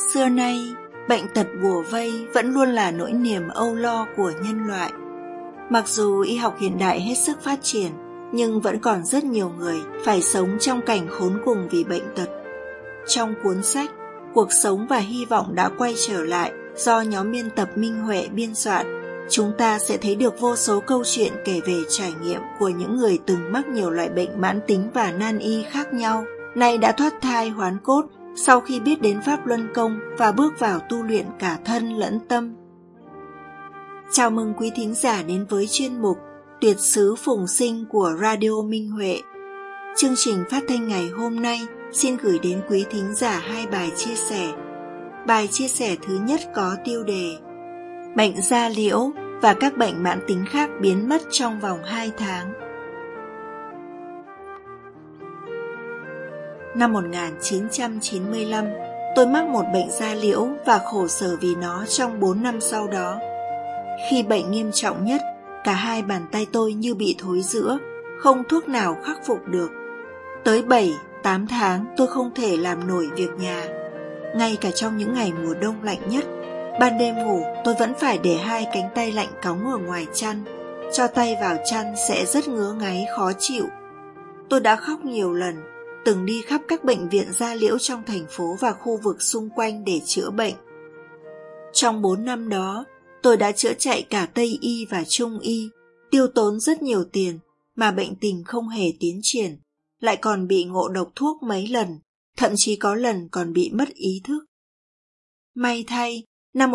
Xưa nay, bệnh tật bủa vây vẫn luôn là nỗi niềm âu lo của nhân loại. Mặc dù y học hiện đại hết sức phát triển, nhưng vẫn còn rất nhiều người phải sống trong cảnh khốn cùng vì bệnh tật. Trong cuốn sách Cuộc sống và hy vọng đã quay trở lại do nhóm biên tập Minh Huệ biên soạn, chúng ta sẽ thấy được vô số câu chuyện kể về trải nghiệm của những người từng mắc nhiều loại bệnh mãn tính và nan y khác nhau, nay đã thoát thai hoán cốt sau khi biết đến Pháp Luân Công và bước vào tu luyện cả thân lẫn tâm. Chào mừng quý thính giả đến với chuyên mục Tuyệt sứ Phùng Sinh của Radio Minh Huệ. Chương trình phát thanh ngày hôm nay xin gửi đến quý thính giả hai bài chia sẻ. Bài chia sẻ thứ nhất có tiêu đề Bệnh da liễu và các bệnh mãn tính khác biến mất trong vòng 2 tháng. Năm 1995, tôi mắc một bệnh da liễu và khổ sở vì nó trong 4 năm sau đó. Khi bệnh nghiêm trọng nhất, cả hai bàn tay tôi như bị thối rữa, không thuốc nào khắc phục được. Tới 7-8 tháng tôi không thể làm nổi việc nhà. Ngay cả trong những ngày mùa đông lạnh nhất, ban đêm ngủ tôi vẫn phải để hai cánh tay lạnh cóng ở ngoài chăn. Cho tay vào chăn sẽ rất ngứa ngáy khó chịu. Tôi đã khóc nhiều lần, từng đi khắp các bệnh viện da liễu trong thành phố và khu vực xung quanh để chữa bệnh. Trong 4 năm đó, tôi đã chữa chạy cả Tây y và Trung y, tiêu tốn rất nhiều tiền mà bệnh tình không hề tiến triển, lại còn bị ngộ độc thuốc mấy lần, thậm chí có lần còn bị mất ý thức. May thay, năm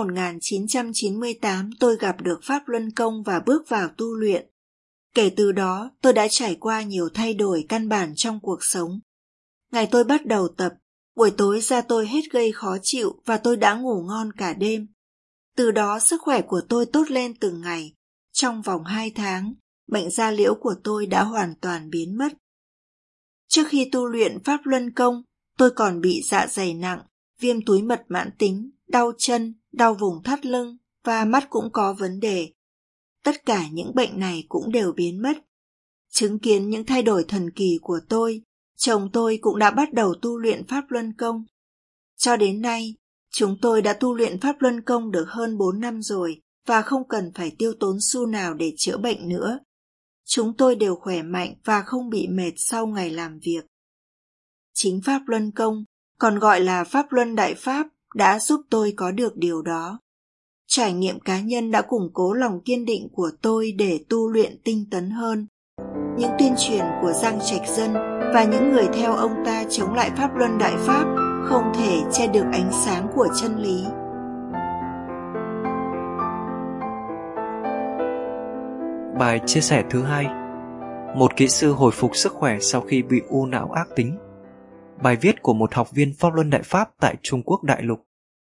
1998 tôi gặp được Pháp Luân Công và bước vào tu luyện. Kể từ đó, tôi đã trải qua nhiều thay đổi căn bản trong cuộc sống. Ngày tôi bắt đầu tập, buổi tối da tôi hết gây khó chịu và tôi đã ngủ ngon cả đêm. Từ đó sức khỏe của tôi tốt lên từng ngày. Trong vòng 2 tháng, bệnh da liễu của tôi đã hoàn toàn biến mất. Trước khi tu luyện Pháp Luân Công, tôi còn bị dạ dày nặng, viêm túi mật mãn tính, đau chân, đau vùng thắt lưng và mắt cũng có vấn đề. Tất cả những bệnh này cũng đều biến mất. Chứng kiến những thay đổi thần kỳ của tôi, chồng tôi cũng đã bắt đầu tu luyện Pháp Luân Công. Cho đến nay, chúng tôi đã tu luyện Pháp Luân Công được hơn 4 năm rồi và không cần phải tiêu tốn xu nào để chữa bệnh nữa. Chúng tôi đều khỏe mạnh và không bị mệt sau ngày làm việc. Chính Pháp Luân Công, còn gọi là Pháp Luân Đại Pháp, đã giúp tôi có được điều đó. Trải nghiệm cá nhân đã củng cố lòng kiên định của tôi để tu luyện tinh tấn hơn. Những tuyên truyền của Giang Trạch Dân và những người theo ông ta chống lại Pháp Luân Đại Pháp không thể che được ánh sáng của chân lý. Bài chia sẻ thứ hai: Một kỹ sư hồi phục sức khỏe sau khi bị u não ác tính. Bài viết của một học viên Pháp Luân Đại Pháp tại Trung Quốc đại lục.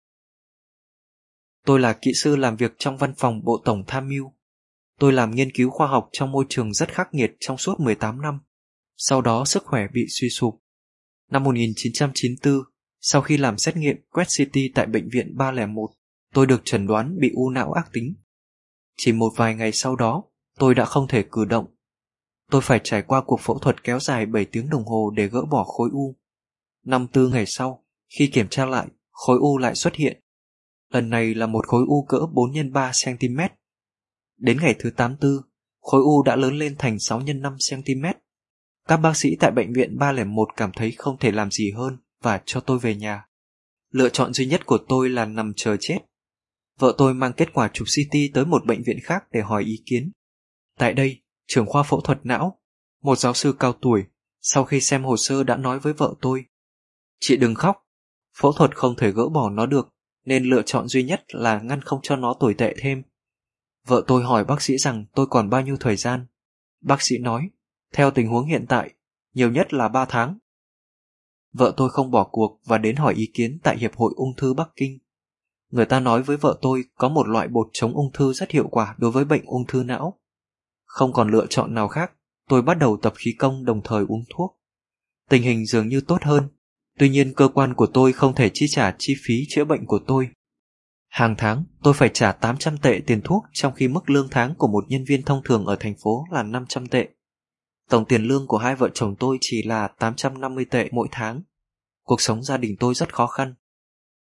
Tôi là kỹ sư làm việc trong văn phòng Bộ Tổng Tham mưu. Tôi làm nghiên cứu khoa học trong môi trường rất khắc nghiệt trong suốt 18 năm. Sau đó sức khỏe bị suy sụp. Năm 1994, sau khi làm xét nghiệm quét CT tại Bệnh viện 301, tôi được chẩn đoán bị u não ác tính. Chỉ một vài ngày sau đó, tôi đã không thể cử động. Tôi phải trải qua cuộc phẫu thuật kéo dài 7 tiếng đồng hồ để gỡ bỏ khối u. 54 ngày sau, khi kiểm tra lại, khối u lại xuất hiện. Lần này là một khối u cỡ 4x3cm. Đến ngày thứ 84, khối u đã lớn lên thành 6x5cm. Các bác sĩ tại bệnh viện 301 cảm thấy không thể làm gì hơn và cho tôi về nhà. Lựa chọn duy nhất của tôi là nằm chờ chết. Vợ tôi mang kết quả chụp CT tới một bệnh viện khác để hỏi ý kiến. Tại đây, trưởng khoa phẫu thuật não, một giáo sư cao tuổi, sau khi xem hồ sơ đã nói với vợ tôi: Chị đừng khóc, phẫu thuật không thể gỡ bỏ nó được, nên lựa chọn duy nhất là ngăn không cho nó tồi tệ thêm. Vợ tôi hỏi bác sĩ rằng tôi còn bao nhiêu thời gian. Bác sĩ nói, theo tình huống hiện tại, nhiều nhất là 3 tháng. Vợ tôi không bỏ cuộc và đến hỏi ý kiến tại Hiệp hội Ung thư Bắc Kinh. Người ta nói với vợ tôi có một loại bột chống ung thư rất hiệu quả đối với bệnh ung thư não. Không còn lựa chọn nào khác, tôi bắt đầu tập khí công đồng thời uống thuốc. Tình hình dường như tốt hơn, tuy nhiên cơ quan của tôi không thể chi trả chi phí chữa bệnh của tôi. Hàng tháng, tôi phải trả 800 tệ tiền thuốc trong khi mức lương tháng của một nhân viên thông thường ở thành phố là 500 tệ. Tổng tiền lương của hai vợ chồng tôi chỉ là 850 tệ mỗi tháng. Cuộc sống gia đình tôi rất khó khăn.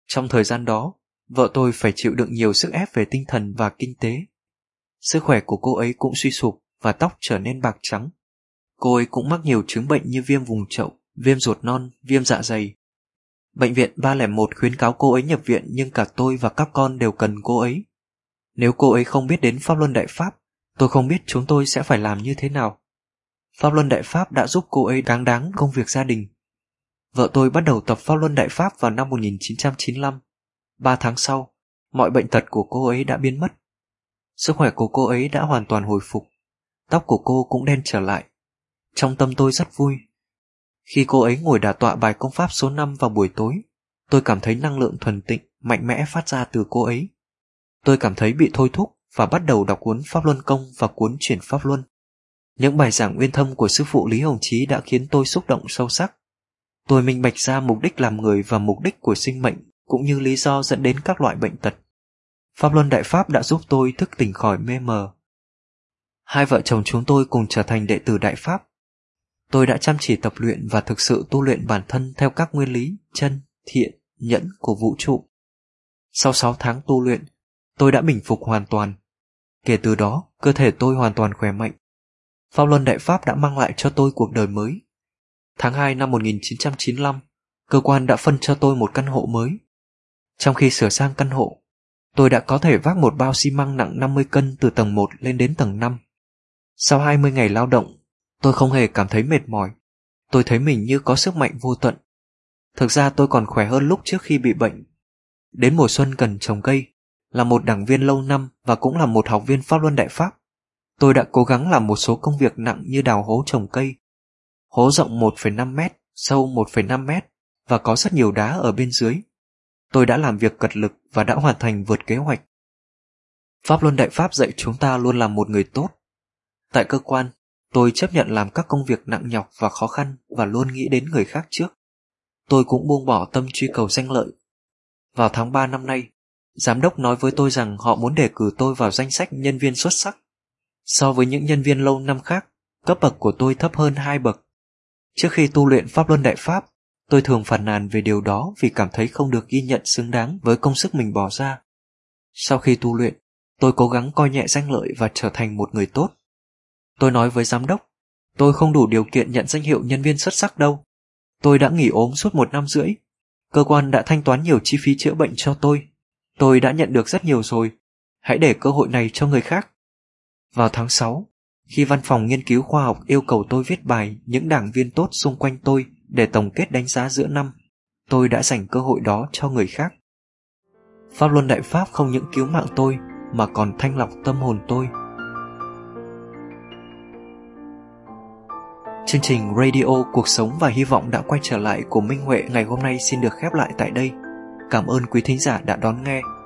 Trong thời gian đó, vợ tôi phải chịu đựng nhiều sức ép về tinh thần và kinh tế. Sức khỏe của cô ấy cũng suy sụp và tóc trở nên bạc trắng. Cô ấy cũng mắc nhiều chứng bệnh như viêm vùng chậu, viêm ruột non, viêm dạ dày. Bệnh viện 301 khuyến cáo cô ấy nhập viện, nhưng cả tôi và các con đều cần cô ấy. Nếu cô ấy không biết đến Pháp Luân Đại Pháp, tôi không biết chúng tôi sẽ phải làm như thế nào. Pháp Luân Đại Pháp đã giúp cô ấy đáng công việc gia đình. Vợ tôi bắt đầu tập Pháp Luân Đại Pháp vào năm 1995. 3 tháng sau, mọi bệnh tật của cô ấy đã biến mất. Sức khỏe của cô ấy đã hoàn toàn hồi phục. Tóc của cô cũng đen trở lại. Trong tâm tôi rất vui. Khi cô ấy ngồi đả tọa bài công pháp số 5 vào buổi tối, tôi cảm thấy năng lượng thuần tịnh, mạnh mẽ phát ra từ cô ấy. Tôi cảm thấy bị thôi thúc và bắt đầu đọc cuốn Pháp Luân Công và cuốn Chuyển Pháp Luân. Những bài giảng uyên thâm của sư phụ Lý Hồng Chí đã khiến tôi xúc động sâu sắc. Tôi minh bạch ra mục đích làm người và mục đích của sinh mệnh, cũng như lý do dẫn đến các loại bệnh tật. Pháp Luân Đại Pháp đã giúp tôi thức tỉnh khỏi mê mờ. Hai vợ chồng chúng tôi cùng trở thành đệ tử Đại Pháp. Tôi đã chăm chỉ tập luyện và thực sự tu luyện bản thân theo các nguyên lý chân, thiện, nhẫn của vũ trụ. Sau 6 tháng tu luyện, tôi đã bình phục hoàn toàn. Kể từ đó, cơ thể tôi hoàn toàn khỏe mạnh. Pháp Luân Đại Pháp đã mang lại cho tôi cuộc đời mới. Tháng 2 năm 1995, cơ quan đã phân cho tôi một căn hộ mới. Trong khi sửa sang căn hộ, tôi đã có thể vác một bao xi măng nặng 50 cân từ tầng 1 lên đến tầng 5. Sau 20 ngày lao động, tôi không hề cảm thấy mệt mỏi. Tôi thấy mình như có sức mạnh vô tận. Thực ra tôi còn khỏe hơn lúc trước khi bị bệnh. Đến mùa xuân cần trồng cây, là một đảng viên lâu năm và cũng là một học viên Pháp Luân Đại Pháp, tôi đã cố gắng làm một số công việc nặng như đào hố trồng cây. Hố rộng 1,5 mét, sâu 1,5 mét và có rất nhiều đá ở bên dưới. Tôi đã làm việc cật lực và đã hoàn thành vượt kế hoạch. Pháp Luân Đại Pháp dạy chúng ta luôn làm một người tốt. Tại cơ quan, tôi chấp nhận làm các công việc nặng nhọc và khó khăn và luôn nghĩ đến người khác trước. Tôi cũng buông bỏ tâm truy cầu danh lợi. Vào tháng 3 năm nay, giám đốc nói với tôi rằng họ muốn đề cử tôi vào danh sách nhân viên xuất sắc. So với những nhân viên lâu năm khác, cấp bậc của tôi thấp hơn 2 bậc. Trước khi tu luyện Pháp Luân Đại Pháp, tôi thường phàn nàn về điều đó vì cảm thấy không được ghi nhận xứng đáng với công sức mình bỏ ra. Sau khi tu luyện, tôi cố gắng coi nhẹ danh lợi và trở thành một người tốt. Tôi nói với giám đốc, tôi không đủ điều kiện nhận danh hiệu nhân viên xuất sắc đâu. Tôi đã nghỉ ốm suốt 1 năm rưỡi. Cơ quan đã thanh toán nhiều chi phí chữa bệnh cho tôi. Tôi đã nhận được rất nhiều rồi. Hãy để cơ hội này cho người khác. Vào tháng 6, khi văn phòng nghiên cứu khoa học yêu cầu tôi viết bài những đảng viên tốt xung quanh tôi để tổng kết đánh giá giữa năm, tôi đã dành cơ hội đó cho người khác. Pháp Luân Đại Pháp không những cứu mạng tôi mà còn thanh lọc tâm hồn tôi. Chương trình Radio Cuộc Sống và Hy vọng đã quay trở lại của Minh Huệ ngày hôm nay xin được khép lại tại đây. Cảm ơn quý thính giả đã đón nghe.